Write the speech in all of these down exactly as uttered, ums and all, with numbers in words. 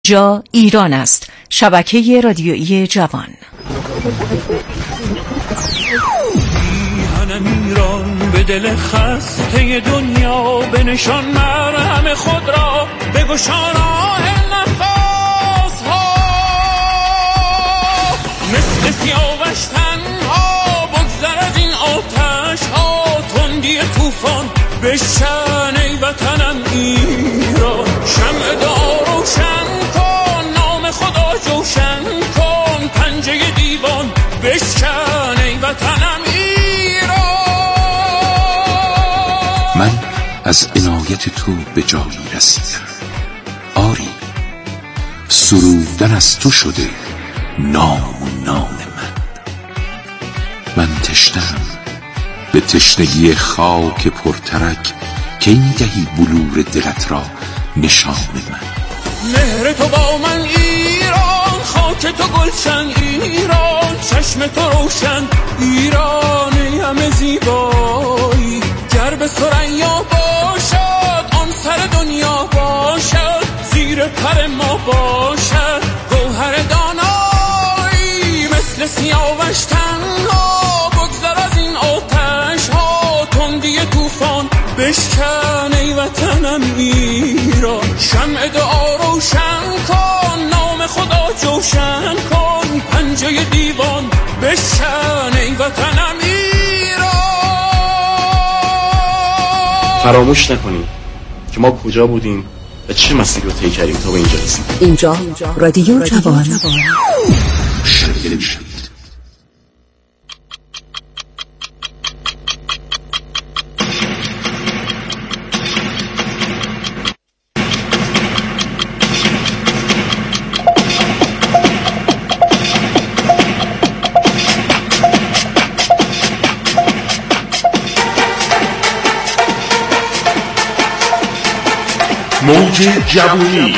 اینجا ایران است. شبکه رادیویی جوان. میهنم ایران به دل خسته دنیا، به نشان مرهم خود را بگشان آه نفس ها، مثل سیاوش تنها بگذر از این آتش ها، تندی طوفان بشکن ای وطنم ایران، شمع دعا روشن کن، نام خدا جوشن کن، پنجه دیوان بشکن ای وطنم ایران. من از عنایت تو به جایی رسیدم، آری سرودن از تو شده نام و نام من. من تشنم به تشنگی خاک پرترک، که این دهی بلور دلت را نشان من. مهر تو با من ایران، خاک تو گلشن ایران، چشم تو روشن ایرانی همه زیبایی، گر به ثریا باشد آن سر دنیا باشد، زیر پر ما باشد گوهر دانایی، مثل سیاوش تنها بگذر از این آتش ها، تندی طوفان بشکن ای وطنم ایران، شمع دعا روشن کن، نام خدا جوشن کن، پنجه دیوان بشکن ای وطنم ایران. فراموش نکنیم که ما کجا بودیم و چه مسیری رو طی کردیم تا به اینجا رسیدیم. اینجا رادیو جوان. شنیده میشید. موج جوانی.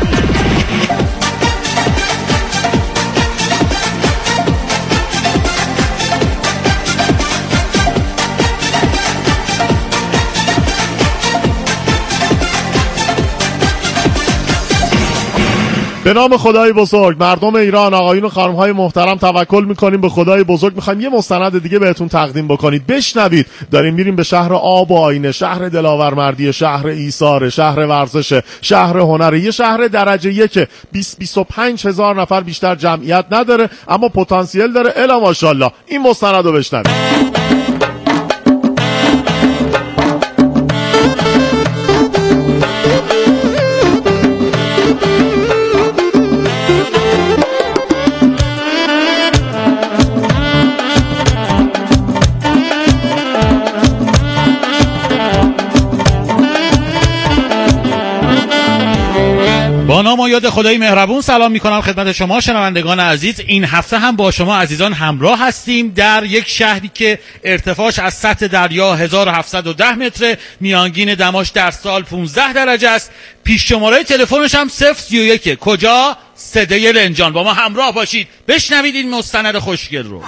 به نام خدای بزرگ، مردم ایران، آقایون و خانم‌های محترم، توکل می‌کنیم به خدای بزرگ. می‌خوایم یه مستند دیگه بهتون تقدیم بکنید، بشنوید. داریم میریم به شهر آب و آینه، شهر دلاورمردی، شهر ایثار، شهر ورزش، شهر هنر، یه شهر درجه یک، بیست بیست و پنج هزار نفر بیشتر جمعیت نداره اما پتانسیل داره. الا ماشاءالله. این مستند رو بشنوید. با نام و یاد خدای مهربون سلام میکنم خدمت شما شنوندگان عزیز. این هفته هم با شما عزیزان همراه هستیم در یک شهری که ارتفاعش از سطح دریا هزار و هفتصد و ده متره، میانگین دماش در سال پانزده درجه است. پیش شماره تلفنش هم صفر سی و یک. کجا؟ صدای لنجان. با ما همراه باشید، بشنوید این مستند خوشگل رو.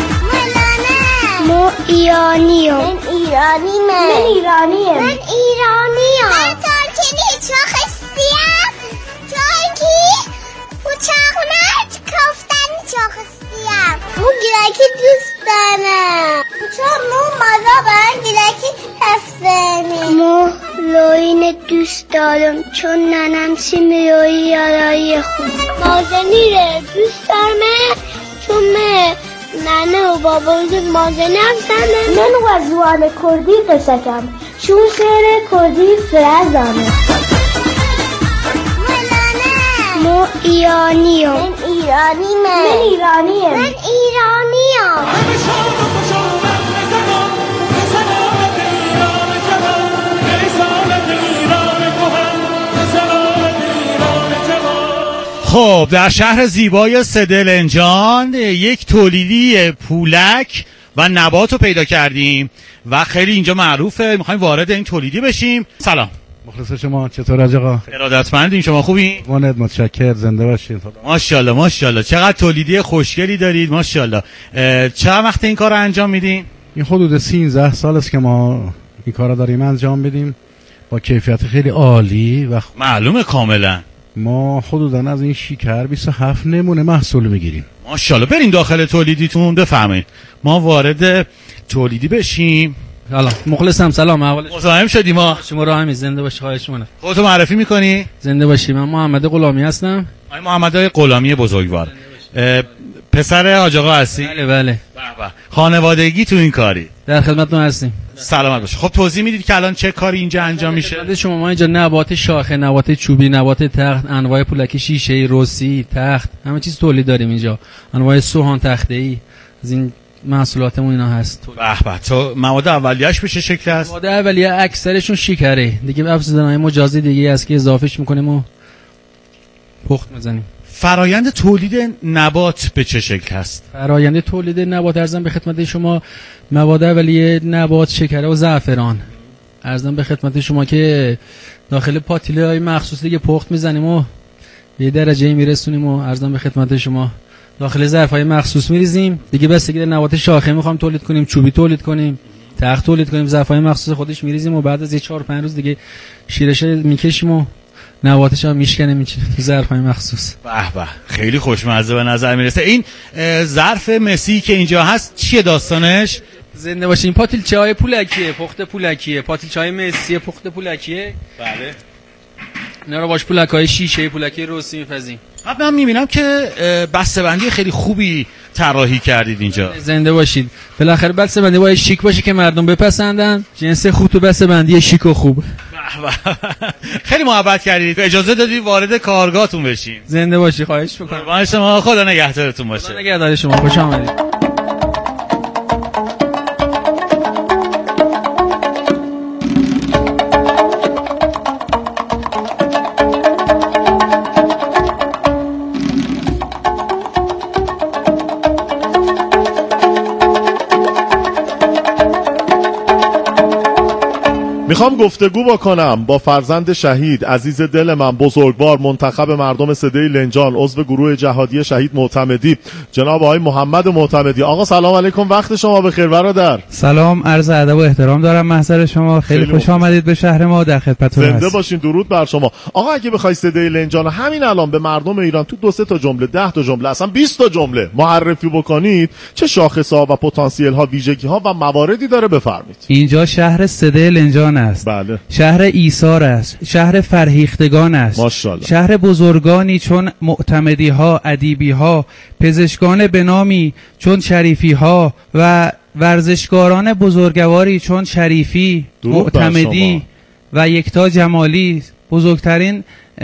ما ایرانیم. من ایرانیم. من ایرانیم. من ایرانیم. من ترکی چاخستیم. ترکی و چاخونت کفتن چاخستیم. مو گیلکی دوست دارم. چون مو مزا برن گیلکی هستنی. مو لاین دوست دارم چون ننم سیمی روی یارایی خود. مازنیره دوست دارم چون من ننه و بابا مازنی هم سنه. من و زوان کردی قصکم چون شعر کردی فرزانه. مو ایرانیم. من ایرانیم. من ایرانیم. من ایرانیم. خب در شهر زیبای سده لنجان یک تولیدی پولک و نبات رو پیدا کردیم و خیلی اینجا معروفه. میخوایم وارد این تولیدی بشیم. سلام. مخلص شما، چطور حاج آقا؟ ارادتمندیم، شما خوبین؟ ماند متشکر، زنده باشین. ماشاءالله ماشاءالله، چقدر تولیدی خوشگلی دارید ماشاءالله. چند وقت این کار رو انجام میدین؟ این حدود سیزده سال است که ما این کار رو داریم انجام بدیم با کیفیت خیلی عالی و معلومه کاملا. ما حدودا از این شکر بیست و هفت نمونه محصول میگیریم. ماشاءالله. بریم داخل تولیدیتون بفهمید. ما وارد تولیدی بشیم. سلام مخلصم. سلام اول مزاحم شدیم ما. شما رو همین زنده باشی. خواهش می‌کنم. خودتو معرفی می‌کنی؟ زنده باشی. من محمد غلامی هستم. آقای محمد غلامی بزرگوار. پسر حاج آقا هستی؟ بله بله. به به. خانوادگی تو این کاری؟ در خدمتتون هستیم. سلامت باشه. خب توضیح میدید که الان چه کاری اینجا انجام میشه؟ شما ما اینجا نبات شاخه، نبات چوبی، نبات تخت، انواع پولک شیشه‌ای، رسی، تخت، همه چیز تولید داریم اینجا. انواع سوهان تخته‌ای از این محصولاتمون اینا هست. به به. تو مواد اولیه‌اش به چه شکل است؟ مواد اولیه اکثرشون شکره. دیگه افزودن‌های مجازی دیگه است که اضافهش می‌کنیم و پخت می‌زنیم. فرایند تولید نبات به چه شکل هست؟ فرایند تولید نبات ارزم به خدمت شما مواد اولیه نبات شکر و زعفران. ارزم به خدمت شما که داخل پاتیله‌های مخصوص دیگه پخت می‌زنیم و به درجه میرسونیم و ارزم به خدمت شما داخل ظرف‌های مخصوص می‌ریزیم. دیگه بس دیگه نبات شاخه می‌خوام تولید کنیم، چوبی تولید کنیم، تخت تولید کنیم، ظرف‌های مخصوص خودش می‌ریزیم و بعد از یه چهار پنج روز دیگه شیرش می‌کشیم و نباتش هم میشکنه میچینه تو ظرف‌های مخصوص. به به. خیلی خوشمزه به نظر میرسه. این ظرف مسی که اینجا هست چیه داستانش؟ زنده باشین. پاتیلچه‌های پولکیه، پخت پولکیه، پاتیلچه‌های مسی پخت پولکیه. بله. اینا رو باش پولک‌های شیشه، پولکی رسی می‌پزیم. بعد من می‌بینم که بسته‌بندی خیلی خوبی طراحی کردید اینجا. زنده باشید. بالاخره بسته‌بندی باید شیک باشه که مردم بپسندن. جنس خوب تو بسته‌بندی شیک و خوب. خیلی محبت کردید. اجازه دادید وارد کارگاهتون بشین. زنده باشی. خواهش می‌کنم. قربان شما. خدا نگهدارتون باشه. خدا نگهدار شما. خوش آمدید. میخوام گفتگو بکنم با فرزند شهید عزیز دل من، بزرگوار، منتخب مردم سده لنجان، عضو گروه جهادی شهید معتمدی، جناب آقای محمد معتمدی. آقا سلام علیکم، وقت شما بخیر برادر. سلام، عرض ادب و احترام دارم محضر شما. خیلی, خیلی خوش آمدید به شهر ما، در خدمتتون هستم. زنده باشین، درود بر شما. آقا اگه بخوای سده لنجان همین الان به مردم ایران تو دو سه تا جمله، ده تا جمله، اصلا بیست تا جمله معرفی بکنید، چه شاخص‌ها و پتانسیل ها، ویژگی ها و مواردی داره بفرمایید. اینجا شهر سده لنجان است. بله. شهر ایثار است، شهر فرهیختگان است. ماشاءالله. شهر بزرگانی چون معتمدی ها، ادیبی ها، پزشکان بنامی چون شریفی ها و ورزشکاران بزرگواری چون شریفی، معتمدی و یکتا جمالی. بزرگترین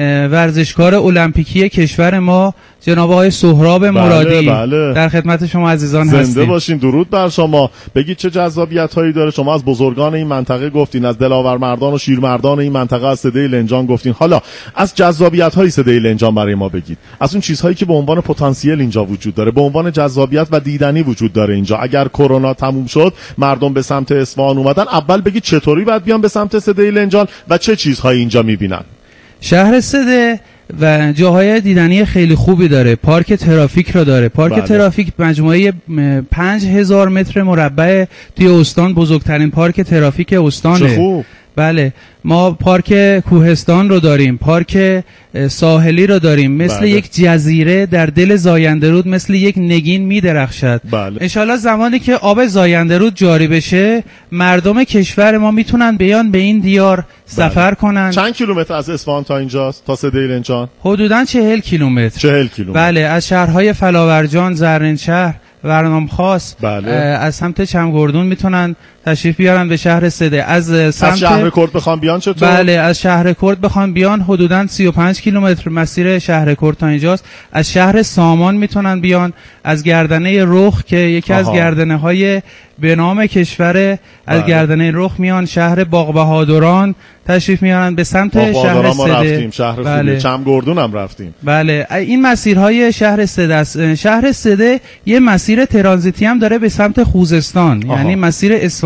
ورزشکار المپیکی کشور ما جناب آقای سهراب مرادی. بله بله. در خدمت شما عزیزان زنده هستیم. زنده باشین، درود بر شما. بگید چه جذابیت هایی داره. شما از بزرگان این منطقه گفتین، از دلاورمردان و شیرمردان این منطقه از سده لنجان گفتین. حالا از جذابیت های سده لنجان برای ما بگید، از اون چیزهایی که به عنوان پتانسیل اینجا وجود داره، به عنوان جذابیت و دیدنی وجود داره اینجا. اگر کرونا تموم شد مردم به سمت اصفهان اومدن، اول بگید چطوری باید بیان به سمت سده لنجان و چه چیزهایی اینجا میبینن. شهر سده و جاهای دیدنی خیلی خوبی داره. پارک ترافیک را داره. پارک بله. ترافیک مجموعه پنج هزار متر مربع توی استان، بزرگترین پارک ترافیک استانه. چه خوب. بله، ما پارک کوهستان رو داریم، پارک ساحلی رو داریم، مثل بله. یک جزیره در دل زاینده رود، مثل یک نگین می درخشد. بله. انشالله زمانی که آب زاینده رود جاری بشه، مردم کشور ما میتونن بیان به این دیار بله. سفر کنن. چند کیلومتر از اصفهان تا اینجاست، تا سده لنجان؟ حدوداً چهل کیلومتر. چهل کیلومتر. بله، از شهرهای فلاورجان، زرنشهر، ورنامخواست، بله. از سمت چمگردون میتونن تشریف بیارن به شهر سده. از سمت از شهر کرد بخوام بیان چطور؟ بله، از شهر کرد بخوام بیان حدوداً سی و پنج کیلومتر مسیر شهر کرد تا اینجاست. از شهر سامان میتونن بیان، از گردنه رخ که یکی آها. از گردنه های به نام کشور، از بله. گردنه رخ میان شهر باغ بهادران تشریف میارن به سمت شهر سده. رفتیم شهر بله. چمگردون هم رفتیم. بله، این مسیرهای شهر سده است. شهر سده یه مسیر ترانزیتی هم داره به سمت خوزستان، آها. یعنی مسیر اصفهان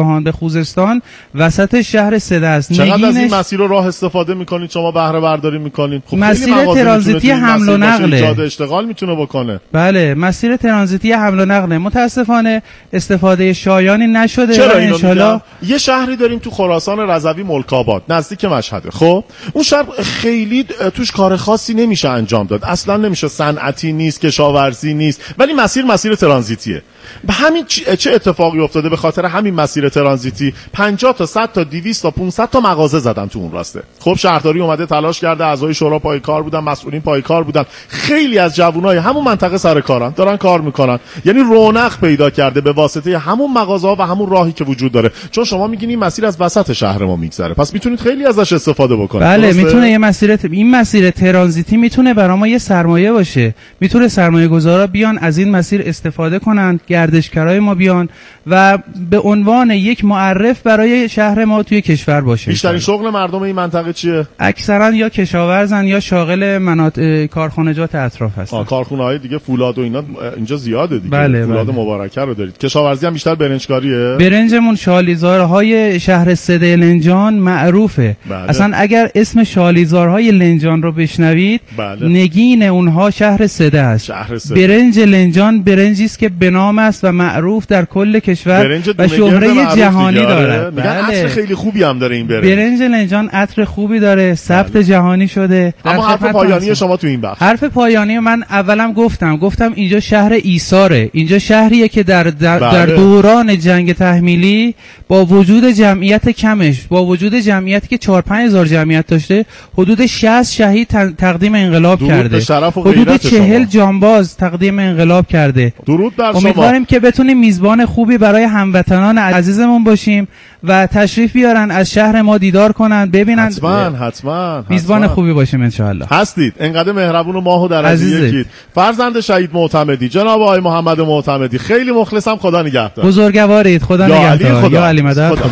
اصفهان به خوزستان وسط شهر سده است. چقدر از این مسیر رو راه استفاده میکنید شما، بهره برداری میکنید؟ خب مسیر ترانزیتی حمل و نقله، ایجاد اشتغال میتونه بکنه. بله مسیر ترانزیتی حمل و نقله. متاسفانه استفاده شایانی نشده. چرا اینو میگم؟ یه شهری داریم تو خراسان رضوی ملک‌آباد نزدیک مشهده. خب اون شهر خیلی توش کار خاصی نمیشه انجام داد، اصلا نمیشه، صنعتی نیست، کشاورزی نیست، ولی مسیر مسیر ترانزیتیه. به همین چه اتفاقی افتاده؟ به خاطر همین مسیر ترانزیتی پنجاه تا صد تا دویست تا پانصد تا مغازه زدن تو اون راسته. خب شهرداری اومده تلاش کرده، اعضای شورا پای کار بودن، مسئولین پای کار بودن، خیلی از جوانای همون منطقه سر کارن، دارن کار میکنن، یعنی رونق پیدا کرده به واسطه همون مغازه‌ها و همون راهی که وجود داره. چون شما میگین این مسیر از وسط شهر ما میگذره، پس میتونید خیلی ازش استفاده بکنید. بله میتونه یه مسیر ت... این مسیر ترانزیتی میتونه برای ما یه سرمایه باشه. میتونه سرمایه‌گذارا بیان از این مسیر استفاده کنن، گردشگرای ما بیان و به عنوان یک معرف برای شهر ما توی کشور باشه. بیشترین شغل مردم این منطقه چیه؟ اکثرا یا کشاورزن یا شاغل مناطق کارخانجات اطراف هستن. کارخونه‌های دیگه فولاد و اینا اینجا زیاده دیگه. بله فولاد بله. مبارکه رو دارید. کشاورزی هم بیشتر برنجکاریه. برنجمون شالیزارهای شهر سده لنجان معروفه. بله. اصلا اگر اسم شالیزارهای لنجان رو بشنوید بله. نگین اونها شهر سده است. شهر سده. برنج لنجان برنجی است که به نام است و معروف در کل کشور و شهره جهانی دارد. میگن عطر خیلی خوبی هم داره این برنج. برنج لنجان عطر خوبی داره، ثبت بله. جهانی شده. اما حرف پایانی شما تو این بخش. حرف پایانی من اولم گفتم گفتم اینجا شهر ایثاره. اینجا شهریه که در در, بله. در دوران جنگ تحمیلی با وجود جمعیت کمش، با وجود جمعیتی که چهار پنج هزار جمعیت داشته، حدود شصت شهید تقدیم انقلاب کرده. حدود چهل جانباز تقدیم انقلاب کرده. درود بر شما. امیدواریم که بتونیم میزبان خوبی برای هموطنان عزیزمون باشیم و تشریف بیارن، از شهر ما دیدار کنن، ببینن. حتما حتما میزبان خوبی باشیم ان شاء الله. هستید. انقدر مهربون و ماه و درجه یکید. فرزند شهید معتمدی جناب آقای محمد معتمدی، خیلی مخلصم. خدا نگهدار. بزرگوارید. خدا نگهدار. یا علی مدد. خدا.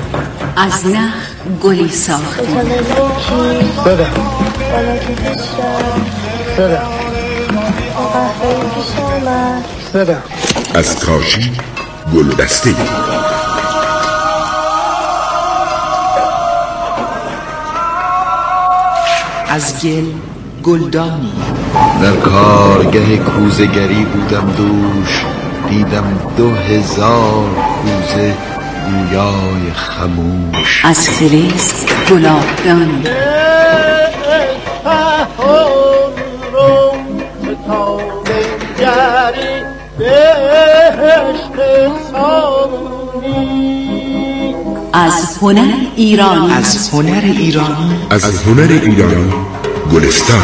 از نه گلی ساخته. بده بده بده. از کاشی گل دسته. از گل گلدانی. در کارگه کوزگری بودم دوش، دیدم دو هزار کوزه گویای خموش. از فلز گلابدانی. از هنر ایرانی. از هنر ایرانی. از هنر ایرانی گلستان.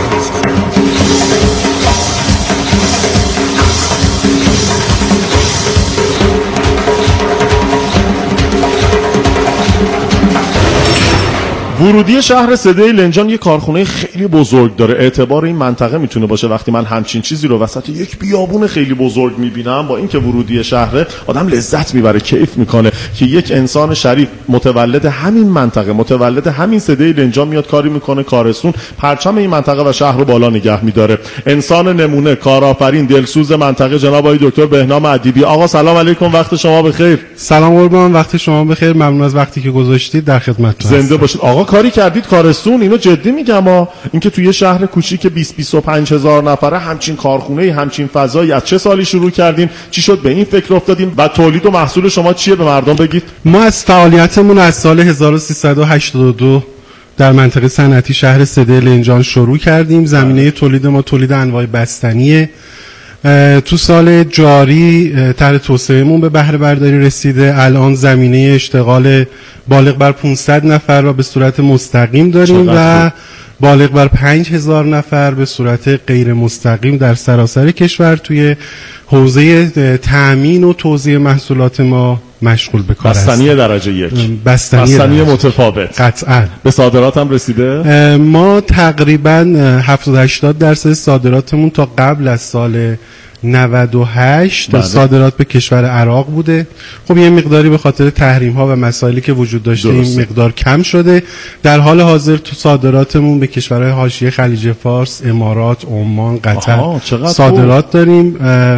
ورودی شهر سده لنجان یک کارخونه خیلی بزرگ داره. اعتبار این منطقه میتونه باشه وقتی من همچین چیزی رو وسط یک بیابون خیلی بزرگ میبینم. با اینکه ورودی شهره، آدم لذت میبره، کیف میکنه که یک انسان شریف متولد همین منطقه، متولد همین سده لنجان میاد کاری میکنه، کارستون پرچم این منطقه و شهر رو بالا نگه میداره. انسان نمونه، کارآفرین، دلسوز منطقه جناب آقای دکتر بهنام ادیبی. آقا سلام علیکم، وقت شما بخیر. سلام قربان، وقت شما بخیر. ممنون از وقتی که گذاشتید، در خدمتتون هستم. زنده باشید. آقا کاری کردید کارستون، اینو جدی میگم ها، اینکه توی شهر کوچیک بیست بیست و پنج هزار نفره همچین کارخونه، همچین فضایی، از چه سالی شروع کردین؟ چی شد به این فکر افتادین؟ و تولید و محصول شما چیه به مردم بگید؟ ما از فعالیتمون از سال هزار و سیصد و هشتاد و دو در منطقه صنعتی شهر سده لنجان شروع کردیم. زمینه تولید ما تولید انواع بستنیه. تو سال جاری طرح توسعه‌مون به بهره برداری رسیده. الان زمینه اشتغال بالغ بر پانصد نفر را به صورت مستقیم داریم و بالغ بر پنج هزار نفر به صورت غیر مستقیم در سراسر کشور توی حوزه تأمین و توزیع محصولات ما مشغول به کار هستیم. بستنی درجه یک، بستنی, بستنی متفاوت. قطعا. به صادرات هم رسیده؟ ما تقریبا هفتاد هشتاد درصد صادراتمون تا قبل از سال نود و هشت بله. صادرات به کشور عراق بوده. خب یه مقداری به خاطر تحریم ها و مسائلی که وجود داشته درسته. این مقدار کم شده. در حال حاضر تو صادراتمون به کشورهای حاشیه خلیج فارس، امارات، عمان، قطر صادرات خوب. داریم.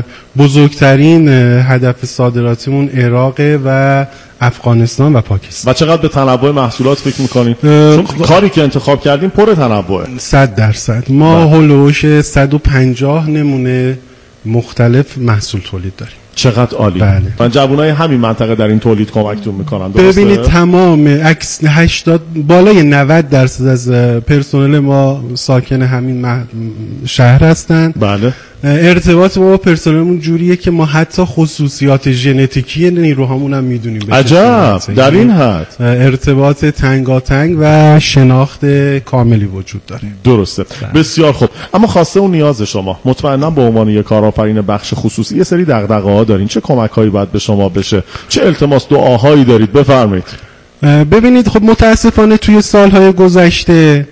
بزرگترین هدف صادراتمون عراق و افغانستان و پاکستان. و چقدر به تنوع محصولات فکر میکنید؟ چون کاری که انتخاب کردیم پر تنوعه. صد درصد ما هولوش صد و پنجاه نمونه مختلف محصول تولید داریم. چقدر عالی. بله. و جوانای همین منطقه در این تولید کمکتون میکنن. درسته؟ ببینید تمام اکس هشتاد بالای نود درصد از پرسنل ما ساکن همین مح... شهر هستند. بله. ارتباط ما با پرسنلمون جوریه که ما حتی خصوصیات ژنتیکی نیروهامون هم میدونیم. عجب، در این حد ارتباط تنگاتنگ و شناخت کاملی وجود داره. درسته. بسیار خوب. اما خواسته و نیاز شما مطمئنا به عنوان یک کارآفرین بخش خصوصی یه سری دغدغه‌ها دارین. چه کمک‌هایی باید به شما بشه؟ چه التماس دعاهایی دارید؟ بفرمایید. ببینید خب متاسفانه توی سالهای گذشته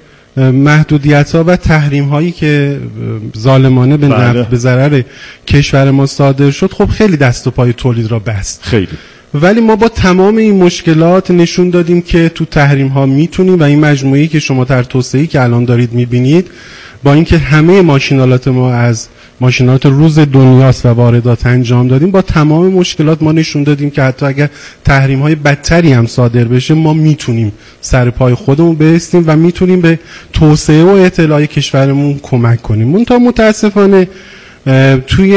محدودیت ها و تحریم هایی که ظالمانه به نفع به ضرر کشور ما صادر شد خب خیلی دست و پای تولید را بست. خیلی. ولی ما با تمام این مشکلات نشون دادیم که تو تحریم ها میتونیم و این مجموعه‌ای که شما در توسعه‌ای که الان دارید میبینید با اینکه همه ماشینالات ما از ماشینالات روز دنیاست و واردات انجام دادیم، با تمام مشکلات ما نشون دادیم که حتی اگر تحریم های بدتری هم صادر بشه ما میتونیم سر پای خودمون بایستیم و میتونیم به توسعه و اطلاع کشورمون کمک کنیم. منتها متاسفانه توی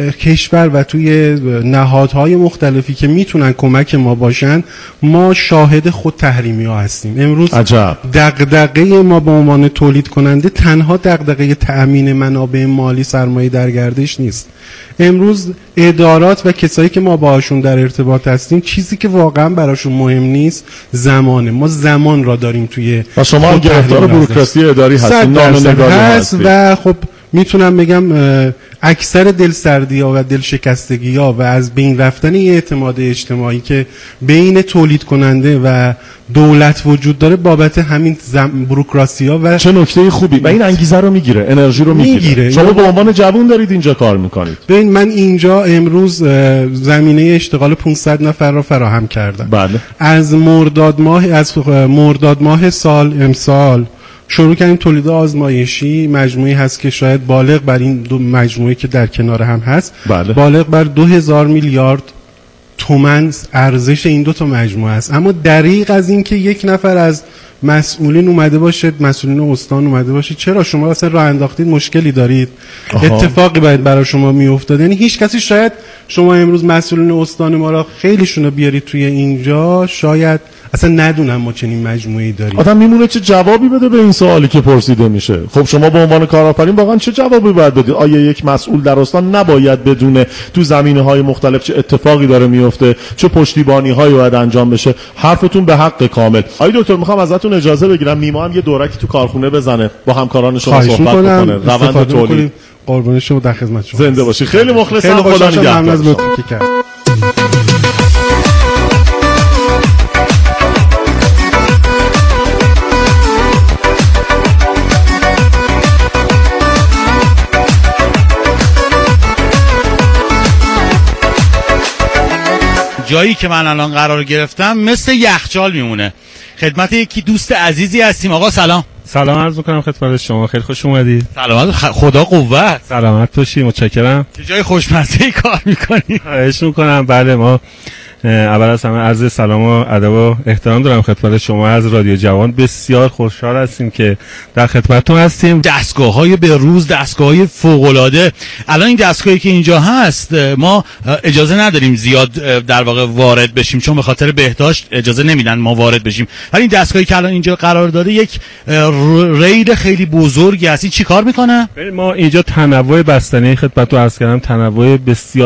کشور و توی نهادهای مختلفی که میتونن کمک ما باشن ما شاهد خود تحریمی ها هستیم. امروز دغدغه ما به عنوان تولید کننده تنها دغدغه تأمین منابع مالی سرمایه در گردش نیست. امروز ادارات و کسایی که ما باهاشون در ارتباط هستیم چیزی که واقعا براشون مهم نیست زمانه. ما زمان را داریم توی و شما هم گرفتار بوروکراسی اداری هستید، نامه‌نگاری هستید و خب میتونم بگم اکثر دلسردی ها و دلشکستگی ها و از بین رفتن این اعتماد اجتماعی که بین تولید کننده و دولت وجود داره بابت همین بوروکراسی ها و چه نکته خوبی و این انگیزه رو میگیره، انرژی رو میگیره. میگیره. شما به عنوان جوان دارید اینجا کار میکنید. ببین من اینجا امروز زمینه اشتغال پانصد نفر رو فراهم کردم. بله. از مرداد ماه از مرداد ماه سال امسال شروع کردیم تولید آزمایشی. مجموعی هست که شاید بالغ بر این دو مجموعه که در کنار هم هست بله. بالغ بر دو هزار میلیارد تومان ارزش این دو تا مجموعه است. اما دریغ از این که یک نفر از مسئولین اومده باشه، مسئولین استان اومده باشه چرا شما اصلا راه انداختید مشکلی دارید، آها. اتفاقی باید برای شما میافتاد. یعنی هیچ کسی شاید شما امروز مسئولین استان ما را خیلیشون رو بیارید توی اینجا شاید اصلا ندونم ما چنین مجموعه‌ای داریم. آدم میمونه چه جوابی بده به این سوالی که پرسیده میشه. خب شما به عنوان کارآفرین واقعا چه جوابی باید بدید؟ آیا یک مسئول در استان نباید بدونه تو زمینه‌های مختلف چه اتفاقی داره میفته، چه پشتیبانی‌هایی باید انجام بشه؟ حرفتون به حق کامل. آقای دکتر میخوام ازتون اجازه بگیرم نیما هم یه دورکی تو کارخونه بزنه با همکاران شما صحبت بکنه. روند تولید. قربان شما، در خدمت شما. زنده باشی. خیلی مخلصم. خدا نگهدار. جایی که من الان قرار گرفتم مثل یخچال میمونه. خدمت یکی دوست عزیزی هستیم. آقا سلام. سلام عرض می‌کنم خدمت شما. خیلی خوش اومدید. سلامت. خدا قوت. سلامت باشی. متشکرم. چه جای خوشمزه‌ای کار می‌کنی. خواهش می‌کنم. بله ما اول از همه عرض سلام و ادب و احترام دارم خدمت شما از رادیو جوان. بسیار خوشحال هستیم که در خدمتتون هستیم. دستگاه‌های به روز، دستگاه‌های فوق‌العاده. الان این دستگاهی که اینجا هست ما اجازه نداریم زیاد در واقع وارد بشیم چون به خاطر بهداشت اجازه نمیدن ما وارد بشیم. ولی این دستگاهی که الان اینجا قرار داره یک ریل خیلی بزرگی هست. این چیکار میکنه؟ ما اینجا تنوع بستنی خدمتتون عرض کردم، تنوع بسیار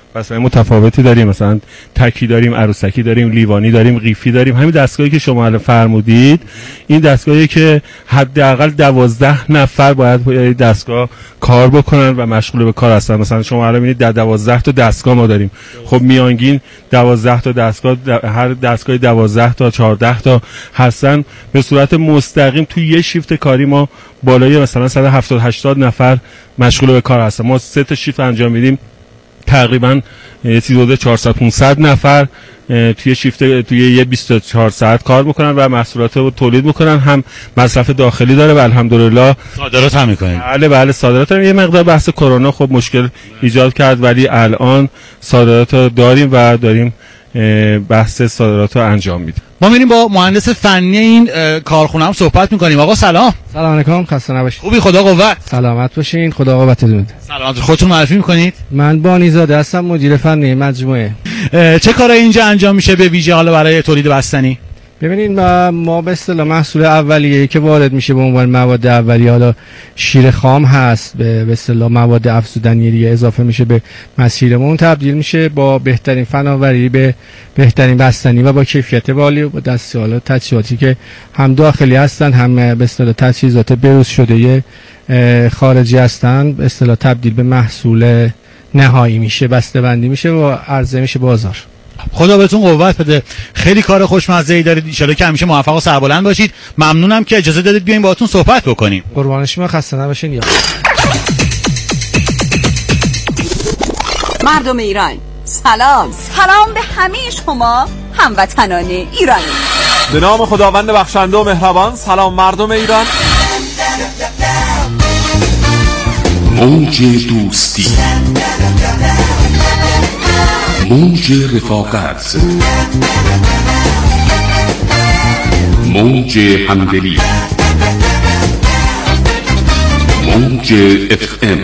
وسایل متفاوتی داریم، مثلا تکی داریم، عروسکی داریم، لیوانی داریم، قیفی داریم. همین دستگاهی که شما الان فرمودید این دستگاهی که حداقل دوازده نفر باید دستگاه کار بکنن و مشغول به کار هستن. مثلا شما الان می‌بینید در دوازده تا دستگاه ما داریم. خب میانگین دوازده تا دستگاه، هر دستگاه دوازده تا چهارده تا هستن. به صورت مستقیم توی یه شیفت کاری ما بالای مثلا صد و هفتاد هشتاد نفر مشغول به کار هستن. ما سه تا شیفت انجام میدیم، تقریبا یه چیز حدود چهارصد پانصد نفر توی شیفت توی یه بیست و چهار ساعت کار میکنن و محصولات رو تولید میکنن. هم مصرف داخلی داره و الحمدلله صادرات هم میکنیم. بله بله صادرات هم. یه مقدار بحث کرونا خب مشکل ایجاد کرد ولی الان صادرات رو داریم و داریم بحث صادرات رو انجام میدیم. ما میریم با مهندس فنی این کارخونه هم صحبت میکنیم. آقا سلام. سلام علیکم، خسته نباشید. خوبی؟ خدا قوت. سلامت باشین، خدا قوتتون. سلامت. خودتون معرفی میکنید؟ من بانی زاده هستم، مدیر فنی مجموعه. چه کارایی اینجا انجام میشه به ویژه حالا برای تولید بستنی؟ ببینید ما, ما به اصطلاح محصول اولیه‌ای که وارد میشه به عنوان مواد اولیه، حالا شیر خام هست، به اصطلاح مواد افزودنی دیگه اضافه میشه به مسیرمون، تبدیل میشه با بهترین فناوری به بهترین بستنی و با کیفیت عالی و با دستیارات تجهیزاتی که هم داخلی هستن هم به اصطلاح تجهیزات بروز شده خارجی هستن، به اصطلاح تبدیل به محصول نهایی میشه، بسته‌بندی میشه و عرضه میشه بازار. خدا بهتون قوت بده. خیلی کار خوشمزه‌ای دارید، ان شاءالله که همیشه موفق و سربلند باشید. ممنونم که اجازه دادید بیایم باهاتون صحبت بکنیم. قربان شما، خسته نباشین. یا مردم ایران، سلام سلام به همه شما هموطنان ایرانی. به نام خداوند بخشنده و مهربان. سلام مردم ایران. موج دوستی، موج رفاقت، موج همدلی، موج اف ام،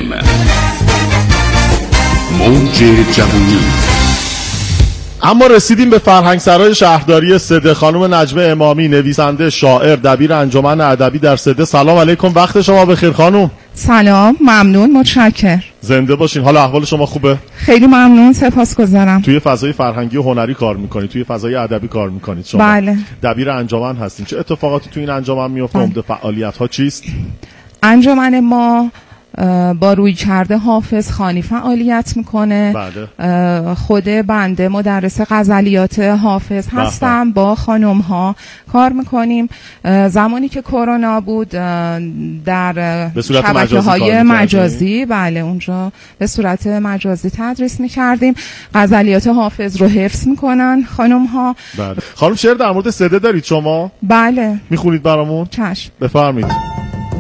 موج جوانی. اما رسیدیم به فرهنگ سرای شهرداری سده. خانم نجمه امامی، نویسنده، شاعر، دبیر انجمن ادبی در سده. سلام علیکم، وقت شما بخیر خانم. سلام، ممنون، متشکرم. زنده باشین. حالا احوال شما خوبه؟ خیلی ممنون، سپاسگزارم. توی فضای فرهنگی و هنری کار میکنید، توی فضای ادبی کار میکنید شما. بله. دبیر انجمن هستین. چه اتفاقاتی توی این انجمن میفته؟ عمده فعالیت ها چیست؟ انجمن ما با روی کرده حافظ خوانی فعالیت میکنه. بله. خود بنده مدرس غزلیات حافظ هستم، با خانم ها کار میکنیم. زمانی که کرونا بود در شبکه های مجازی، بله اونجا به صورت مجازی تدریس میکردیم. غزلیات حافظ رو حفظ میکنن خانم ها. بله. خانم شعر در مورد سده دارید شما؟ بله. میخونید برامون؟ چشم. بفرمید.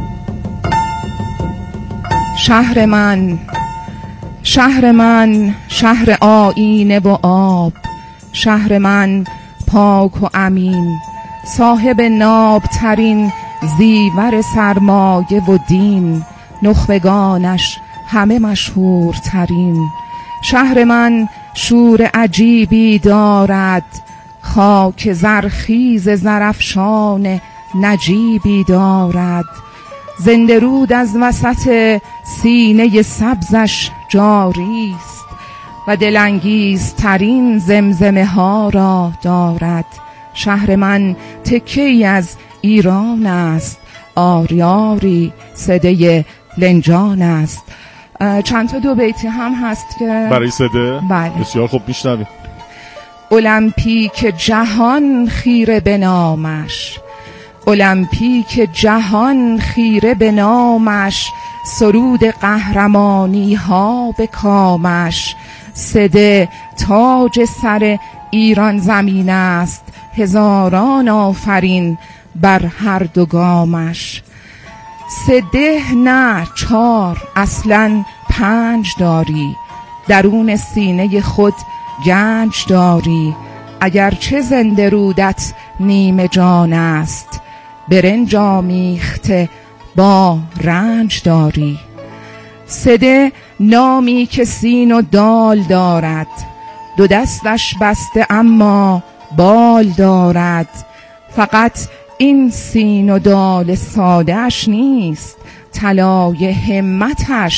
شهر من، شهر من، شهر آیینه و آب، شهر من پاک و امین، صاحب نابترین زیور سرمایه و دین، نخبگانش همه مشهورترین. شهر من شور عجیبی دارد، خاک زرخیز زرفشان نجیبی دارد. زنده رود از وسط سینه سبزش جاری است و دلانگیز ترین زمزمه ها را دارد. شهر من تکه‌ای از ایران است، آریاری سده لنجان است. چند تا دو بیتی هم هست که برای سده؟ بله. بسیار خوب، میشنویم. المپیک جهان خیره به نامش، المپیک جهان خیره به نامش، سرود قهرمانی ها به کامش. سده تاج سر ایران زمین است، هزاران آفرین بر هر دو گامش. سده نه چار، اصلا پنج داری، درون سینه خود گنج داری. اگرچه زنده رودت نیمه جان است، برنج آمیخته با رنج داری. سده نامی که سین و دال دارد، دو دستش بسته اما بال دارد. فقط این سین و دال سادهش نیست، طلای همتش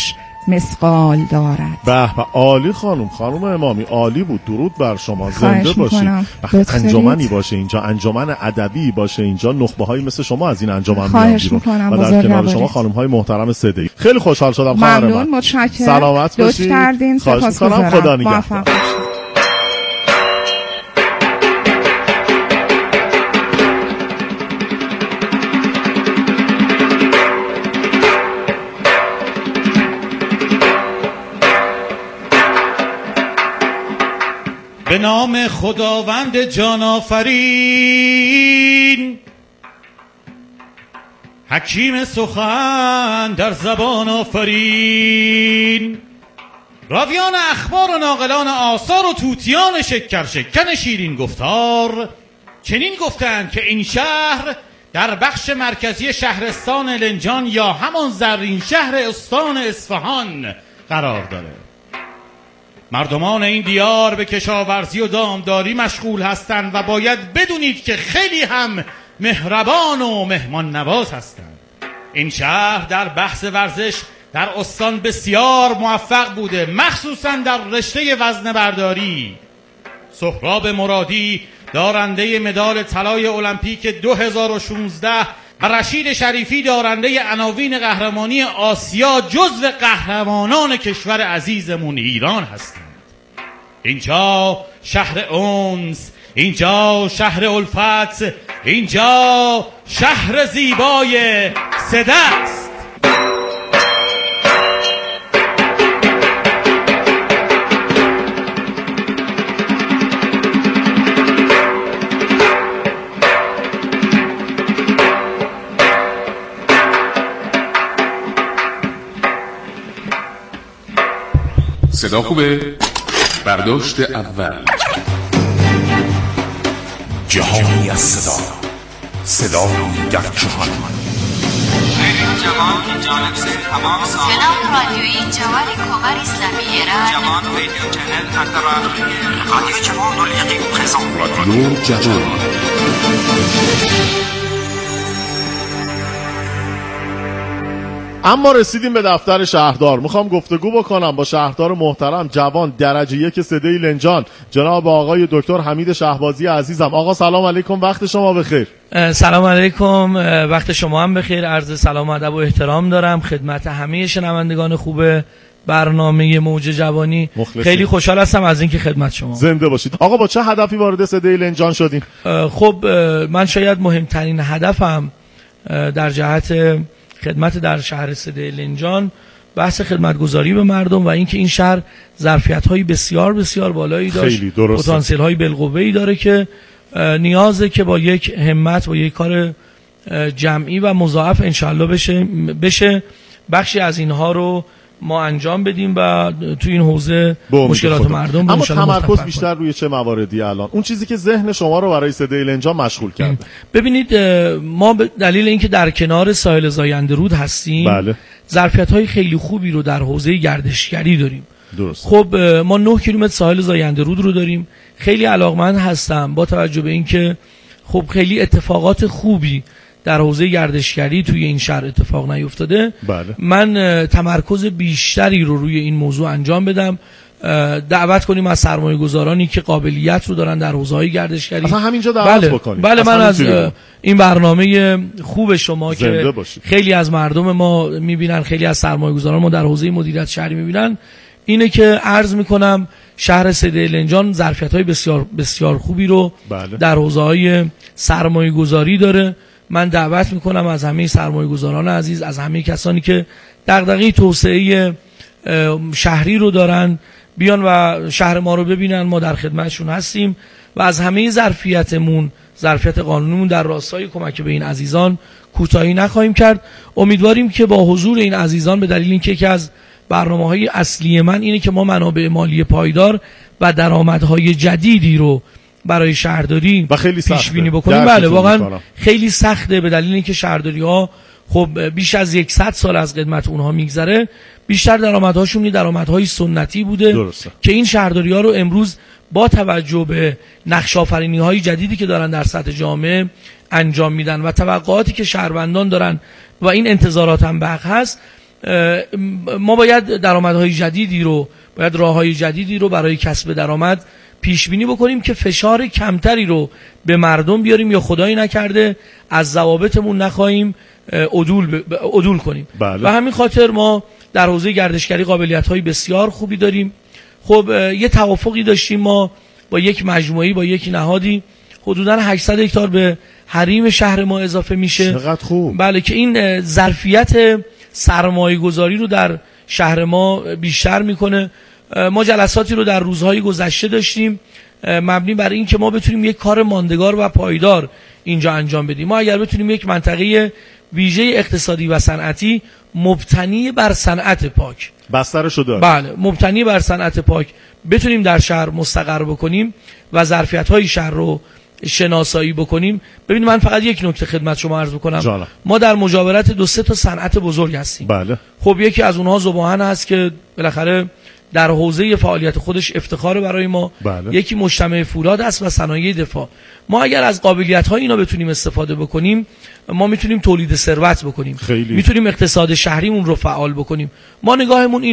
مسقال دارد. به به، عالی خانم خانم امامی، عالی بود. درود بر شما، زنده باشید. وقتی انجمنی باشه اینجا، انجمن ادبی باشه اینجا، نخبه هایی مثل شما از این انجمن میان بیرون و در کنار شما خانم های محترم صدایی. خیلی خوشحال شدم خواهر من. ممنون، متشکرم. سلامت باشید. خواهش می‌کنم. خدا نگهدار. به نام خداوند جان آفرین، حکیم سخن در زبان آفرین، راویان اخبار و ناقلان آثار و توتیان شکر شکن شیرین گفتار چنین گفتند که این شهر در بخش مرکزی شهرستان لنجان یا همان زرین شهر استان اصفهان قرار داره. مردمان این دیار به کشاورزی و دامداری مشغول هستند و باید بدونید که خیلی هم مهربان و مهمان نواز هستند. این شهر در بحث ورزش در استان بسیار موفق بوده، مخصوصا در رشته وزنه برداری. سهراب مرادی دارنده مدال طلای المپیک دو هزار و شانزده و رشید شریفی دارنده عناوین قهرمانی آسیا جزو قهرمانان کشور عزیزمون ایران هستند. اینجا شهر انس، اینجا شهر الفت، اینجا شهر زیبای سده است. صدا خوبه؟ برداشت اول. جهانی از صدا، صدایی در جهان. جوان جانب سے تمام صدای رادیویی جوان کمر اسلامی ایران، جوان رادیو چینل انترنتی رادیو جوان الیقین پرزنت. رادیو جوان. اما رسیدیم به دفتر شهردار. میخوام گفتگو بکنم با شهردار محترم جوان درجه یک صدای لنجان، جناب آقای دکتر حمید شهبازی عزیزم. آقا سلام علیکم، وقت شما بخیر. سلام علیکم، وقت شما هم بخیر. عرض سلام و ادب و احترام دارم خدمت همه شنوندگان خوب برنامه موج جوانی. مخلصی. خیلی خوشحال هستم از اینکه خدمت شما. زنده باشید. آقا با چه هدفی وارد صدای لنجان شدین؟ خب من شاید مهمترین هدفم در جهت خدمت در شهر صدای لنجان بحث خدمتگزاری به مردم و اینکه این شهر ظرفیت‌های بسیار بسیار بالایی داشت، پتانسیل‌های بالقوه‌ای داره که نیازه که با یک همت با یک کار جمعی و مضاعف انشالله بشه بشه بخشی از اینها رو ما انجام بدیم و تو این حوزه مشکلات خدا. مردم. اما تمرکز بیشتر روی چه مواردی الان؟ اون چیزی که ذهن شما رو برای صدای لنجان مشغول کرده. ببینید ما به دلیل اینکه در کنار ساحل زاینده رود هستیم، بله، ظرفیت‌های خیلی خوبی رو در حوزه گردشگری داریم. درست. خب ما نه کیلومتر ساحل زاینده رود رو داریم. خیلی علاقمند هستم با توجه به اینکه خب خیلی اتفاقات خوبی در حوزه گردشگری توی این شهر اتفاق نیفتاده. بله. من تمرکز بیشتری رو روی این موضوع انجام بدم، دعوت کنیم از سرمایه گذارانی که قابلیت رو دارن در حوزه‌های گردشگری. اصلا همینجا دعوت بله. بکنیم. بله من از این برنامه خوب شما که خیلی از مردم ما میبینن، خیلی از سرمایه گذاران ما در حوزه مدیریت شهری میبینن، اینه که عرض میکنم شهر صدای لنجان ظرفیت‌های بسیار بسیار خوبی رو بله. در حوزه‌های سرمایه گذاری داره. من دعوت میکنم از همه سرمایه گذاران عزیز، از همه کسانی که دغدغه توسعه شهری رو دارن، بیان و شهر ما رو ببینن. ما در خدمتشون هستیم و از همه ظرفیتمون، ظرفیت قانونیمون در راستای کمک به این عزیزان کوتاهی نخواهیم کرد. امیدواریم که با حضور این عزیزان، به دلیل اینکه یکی از برنامه‌های اصلی من اینه که ما منابع مالی پایدار و درآمدهای جدیدی رو برای شهرداری و خیلی پیش بینی بکنیم. بله واقعا خیلی سخته، به دلیل اینکه شهرداری ها خب بیش از صد سال از خدمت اونها میگذره، بیشتر درآمدهاشون درآمدهای سنتی بوده. درسته. که این شهرداری ها رو امروز با توجه به نقش آفرینی های جدیدی که دارن در سطح جامعه انجام میدن و توقعاتی که شهروندان دارن و این انتظارات هم بحق هست، ما باید درآمدهای جدیدی رو باید راههای جدیدی رو برای کسب درآمد پیش بینی بکنیم که فشار کمتری رو به مردم بیاریم یا خدایی نکرده از ضوابطمون نخواهیم عدول عدول کنیم. بله. و همین خاطر ما در حوزه گردشگری قابلیت‌های بسیار خوبی داریم. خب یه توافقی داشتیم ما با یک مجموعه‌ای با یک نهادی حدوداً هشتصد هکتار به حریم شهر ما اضافه میشه. چقدر خوب. بله که این ظرفیت سرمایه گذاری رو در شهر ما بیشتر میکنه. ما جلساتی رو در روزهای گذشته داشتیم مبنی بر این که ما بتونیم یک کار ماندگار و پایدار اینجا انجام بدیم. ما اگر بتونیم یک منطقه ویژه اقتصادی و صنعتی مبتنی بر صنعت پاک بسترشو داره. بله مبتنی بر صنعت پاک بتونیم در شهر مستقر بکنیم و ظرفیت‌های شهر رو شناسایی بکنیم. ببینید من فقط یک نکته خدمت شما عرض بکنم. جانم. ما در مجاورت دو سه تا صنعت بزرگ هستیم. بله. خب یکی از اونها ذوباهن هست که بالاخره در حوزه فعالیت خودش افتخار برای ما. بله. یکی مجتمع فولاد است و صنایع دفاع. ما اگر از قابلیت‌های اینا بتونیم استفاده بکنیم ما میتونیم تولید ثروت بکنیم. خیلی. میتونیم اقتصاد شهریمون رو فعال بکنیم. ما نگاهمون این